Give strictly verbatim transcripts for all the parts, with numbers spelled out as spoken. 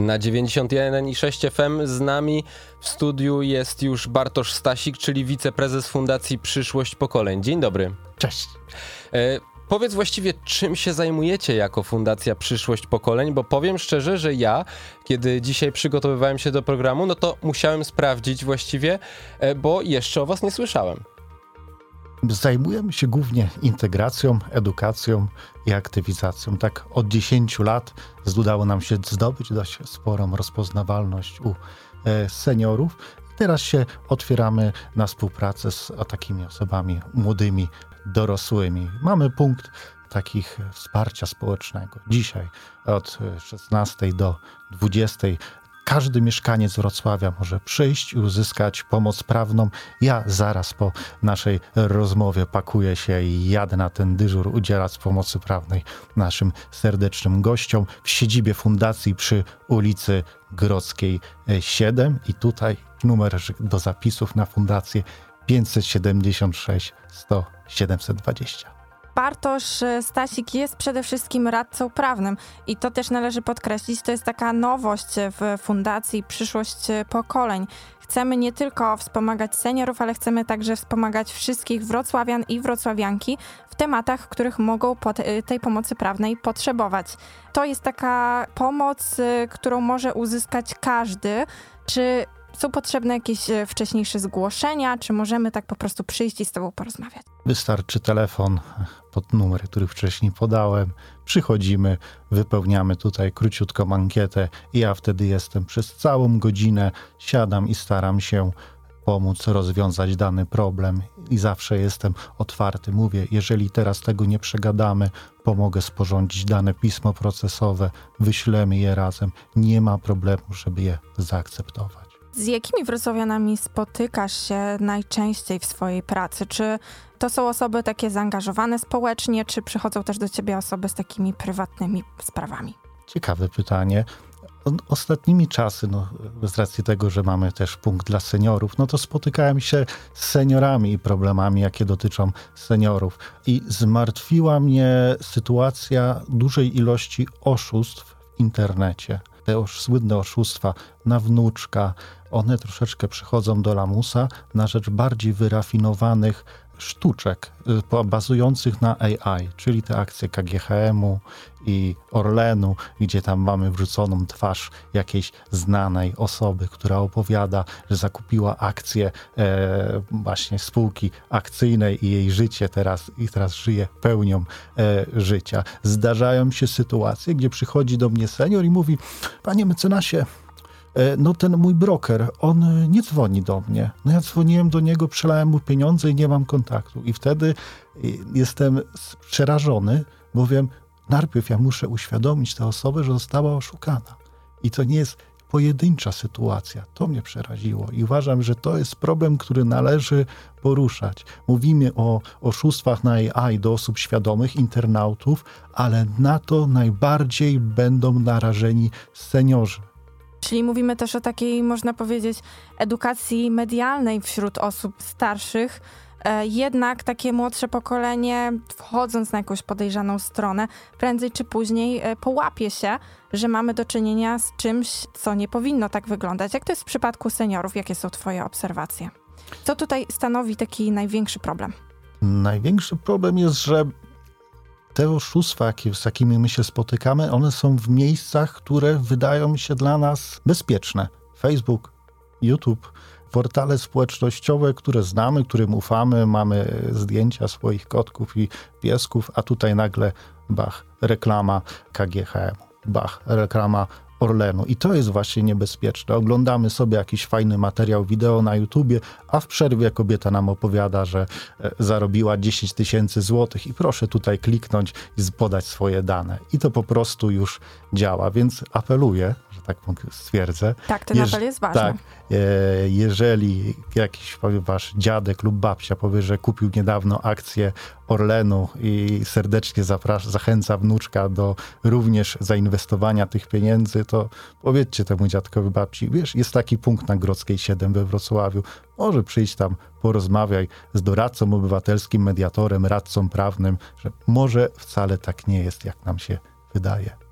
Na dziewięćdziesiąt jeden i sześć F M z nami w studiu jest już Bartosz Stasik, czyli wiceprezes Fundacji Przyszłość Pokoleń. Dzień dobry. Cześć. E, powiedz właściwie, czym się zajmujecie jako Fundacja Przyszłość Pokoleń, bo powiem szczerze, że ja, kiedy dzisiaj przygotowywałem się do programu, no to musiałem sprawdzić właściwie, e, bo jeszcze o was nie słyszałem. Zajmujemy się głównie integracją, edukacją i aktywizacją. Tak od dziesięciu lat udało nam się zdobyć dość sporą rozpoznawalność u e, seniorów. Teraz się otwieramy na współpracę z takimi osobami młodymi, dorosłymi. Mamy punkt takich wsparcia społecznego. Dzisiaj od szesnastej do dwudziestej każdy mieszkaniec Wrocławia może przyjść i uzyskać pomoc prawną. Ja zaraz po naszej rozmowie pakuję się i jadę na ten dyżur udzielać pomocy prawnej naszym serdecznym gościom w siedzibie fundacji przy ulicy Grodzkiej siedem. I tutaj numer do zapisów na fundację pięćset siedemdziesiąt sześć sto siedemset dwadzieścia. Bartosz Stasik jest przede wszystkim radcą prawnym i to też należy podkreślić, to jest taka nowość w Fundacji Przyszłość Pokoleń. Chcemy nie tylko wspomagać seniorów, ale chcemy także wspomagać wszystkich wrocławian i wrocławianki w tematach, w których mogą tej pomocy prawnej potrzebować. To jest taka pomoc, którą może uzyskać każdy. Czy są potrzebne jakieś wcześniejsze zgłoszenia, czy możemy tak po prostu przyjść i z tobą porozmawiać? Wystarczy telefon pod numer, który wcześniej podałem. Przychodzimy, wypełniamy tutaj króciutką ankietę i ja wtedy jestem przez całą godzinę, siadam i staram się pomóc rozwiązać dany problem i zawsze jestem otwarty. Mówię, jeżeli teraz tego nie przegadamy, pomogę sporządzić dane pismo procesowe, wyślemy je razem. Nie ma problemu, żeby je zaakceptować. Z jakimi wrocławianami spotykasz się najczęściej w swojej pracy? Czy to są osoby takie zaangażowane społecznie, czy przychodzą też do ciebie osoby z takimi prywatnymi sprawami? Ciekawe pytanie. Ostatnimi czasy, no, z racji tego, że mamy też punkt dla seniorów, no to spotykałem się z seniorami i problemami, jakie dotyczą seniorów. I zmartwiła mnie sytuacja dużej ilości oszustw w internecie. Te osz, słynne oszustwa na wnuczka, one troszeczkę przychodzą do lamusa na rzecz bardziej wyrafinowanych sztuczek bazujących na A I, czyli te akcje K G H M-u i Orlenu, gdzie tam mamy wrzuconą twarz jakiejś znanej osoby, która opowiada, że zakupiła akcje e, właśnie spółki akcyjnej i jej życie teraz, i teraz żyje pełnią e, życia. Zdarzają się sytuacje, gdzie przychodzi do mnie senior i mówi: panie mecenasie, no ten mój broker, on nie dzwoni do mnie. No ja dzwoniłem do niego, przelałem mu pieniądze i nie mam kontaktu. I wtedy jestem przerażony, bowiem najpierw ja muszę uświadomić tę osobę, że została oszukana. I to nie jest pojedyncza sytuacja. To mnie przeraziło i uważam, że to jest problem, który należy poruszać. Mówimy o oszustwach na A I do osób świadomych, internautów, ale na to najbardziej będą narażeni seniorzy. Czyli mówimy też o takiej, można powiedzieć, edukacji medialnej wśród osób starszych. E, jednak takie młodsze pokolenie, wchodząc na jakąś podejrzaną stronę, prędzej czy później e, połapie się, że mamy do czynienia z czymś, co nie powinno tak wyglądać. Jak to jest w przypadku seniorów? Jakie są twoje obserwacje? Co tutaj stanowi taki największy problem? Największy problem jest, że te oszustwa, z jakimi my się spotykamy, one są w miejscach, które wydają się dla nas bezpieczne. Facebook, YouTube, portale społecznościowe, które znamy, którym ufamy, mamy zdjęcia swoich kotków i piesków, a tutaj nagle bach, reklama K G H M, bach, reklama Orlenu. I to jest właśnie niebezpieczne. Oglądamy sobie jakiś fajny materiał wideo na YouTubie, a w przerwie kobieta nam opowiada, że zarobiła dziesięć tysięcy złotych i proszę tutaj kliknąć i podać swoje dane. I to po prostu już działa, więc apeluję, że tak stwierdzę. Tak, ten apel jest ważny. Tak, e, jeżeli jakiś wasz dziadek lub babcia powie, że kupił niedawno akcję Orlenu i serdecznie zaprasza, zachęca wnuczka do również zainwestowania tych pieniędzy, to powiedzcie temu dziadkowi, babci, wiesz, jest taki punkt na Grodzkiej siedem we Wrocławiu, może przyjść tam, porozmawiaj z doradcą obywatelskim, mediatorem, radcą prawnym, że może wcale tak nie jest, jak nam się wydaje.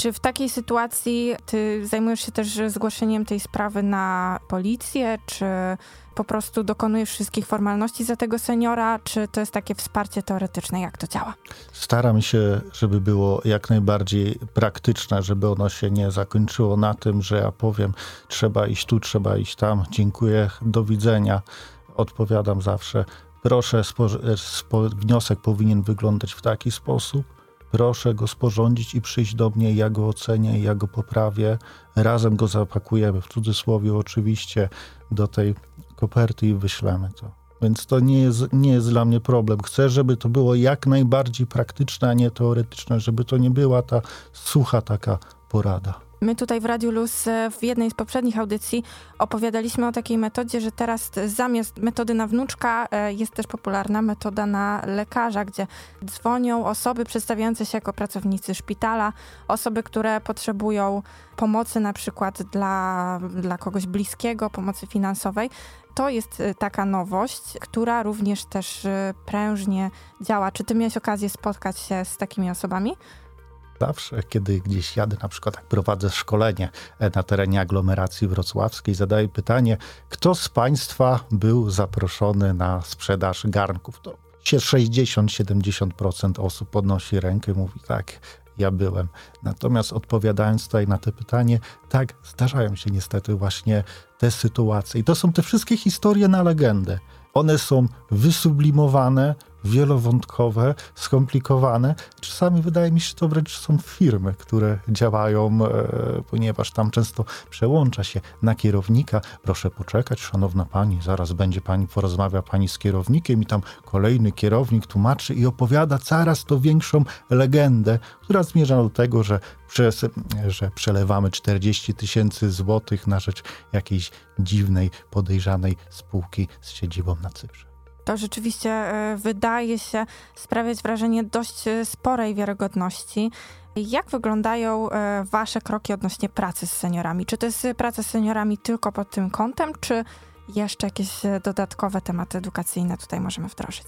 Czy w takiej sytuacji ty zajmujesz się też zgłoszeniem tej sprawy na policję, czy po prostu dokonujesz wszystkich formalności za tego seniora, czy to jest takie wsparcie teoretyczne? Jak to działa? Staram się, żeby było jak najbardziej praktyczne, żeby ono się nie zakończyło na tym, że ja powiem, trzeba iść tu, trzeba iść tam, dziękuję, do widzenia. Odpowiadam zawsze, proszę, spo- spo- wniosek powinien wyglądać w taki sposób, proszę go sporządzić i przyjść do mnie, ja go ocenię, ja go poprawię, razem go zapakujemy, w cudzysłowie oczywiście, do tej koperty i wyślemy to. Więc to nie jest, nie jest dla mnie problem. Chcę, żeby to było jak najbardziej praktyczne, a nie teoretyczne, żeby to nie była ta sucha taka porada. My tutaj w Radiu Luz w jednej z poprzednich audycji opowiadaliśmy o takiej metodzie, że teraz zamiast metody na wnuczka jest też popularna metoda na lekarza, gdzie dzwonią osoby przedstawiające się jako pracownicy szpitala, osoby, które potrzebują pomocy na przykład dla, dla kogoś bliskiego, pomocy finansowej. To jest taka nowość, która również też prężnie działa. Czy ty miałeś okazję spotkać się z takimi osobami? Zawsze, kiedy gdzieś jadę, na przykład jak prowadzę szkolenie na terenie aglomeracji wrocławskiej, zadaję pytanie, kto z państwa był zaproszony na sprzedaż garnków? To sześćdziesiąt do siedemdziesięciu procent osób podnosi rękę i mówi tak, ja byłem. Natomiast odpowiadając tutaj na to pytanie, tak, zdarzają się niestety właśnie te sytuacje. I to są te wszystkie historie na legendę. One są wysublimowane, wielowątkowe, skomplikowane. Czasami wydaje mi się, że to wręcz są firmy, które działają, e, ponieważ tam często przełącza się na kierownika. Proszę poczekać, szanowna pani, zaraz będzie pani, porozmawia pani z kierownikiem i tam kolejny kierownik tłumaczy i opowiada coraz to większą legendę, która zmierza do tego, że, przez, że przelewamy czterdzieści tysięcy złotych na rzecz jakiejś dziwnej, podejrzanej spółki z siedzibą na Cyprze. To rzeczywiście wydaje się sprawiać wrażenie dość sporej wiarygodności. Jak wyglądają wasze kroki odnośnie pracy z seniorami? Czy to jest praca z seniorami tylko pod tym kątem, czy jeszcze jakieś dodatkowe tematy edukacyjne tutaj możemy wdrożyć?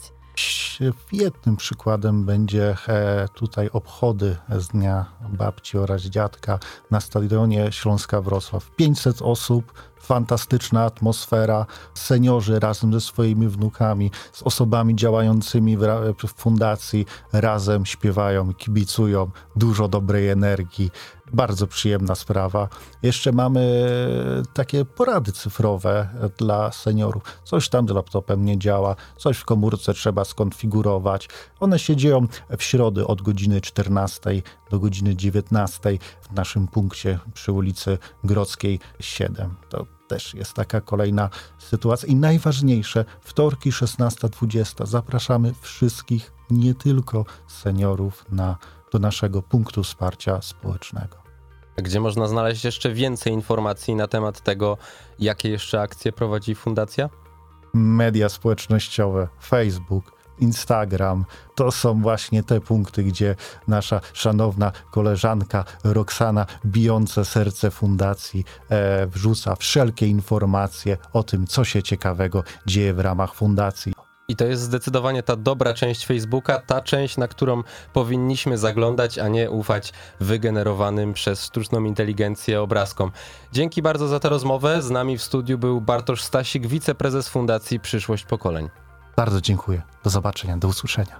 Świetnym przykładem będzie tutaj obchody z Dnia Babci oraz Dziadka na stadionie Śląska Wrocław. pięćset osób, fantastyczna atmosfera, seniorzy razem ze swoimi wnukami, z osobami działającymi w fundacji razem śpiewają, kibicują, dużo dobrej energii. Bardzo przyjemna sprawa. Jeszcze mamy takie porady cyfrowe dla seniorów. Coś tam z laptopem nie działa, coś w komórce trzeba skonfigurować. One się dzieją w środę od godziny czternastej do godziny dziewiętnastej w naszym punkcie przy ulicy Grodzkiej siedem. To też jest taka kolejna sytuacja. I najważniejsze, wtorki szesnasta dwudziesta. Zapraszamy wszystkich, nie tylko seniorów, na, do naszego punktu wsparcia społecznego. Gdzie można znaleźć jeszcze więcej informacji na temat tego, jakie jeszcze akcje prowadzi fundacja? Media społecznościowe, Facebook, Instagram, to są właśnie te punkty, gdzie nasza szanowna koleżanka Roxana, bijące serce fundacji, e, wrzuca wszelkie informacje o tym, co się ciekawego dzieje w ramach fundacji. I to jest zdecydowanie ta dobra część Facebooka, ta część, na którą powinniśmy zaglądać, a nie ufać wygenerowanym przez sztuczną inteligencję obrazkom. Dzięki bardzo za tę rozmowę. Z nami w studiu był Bartosz Stasik, wiceprezes Fundacji Przyszłość Pokoleń. Bardzo dziękuję. Do zobaczenia, do usłyszenia.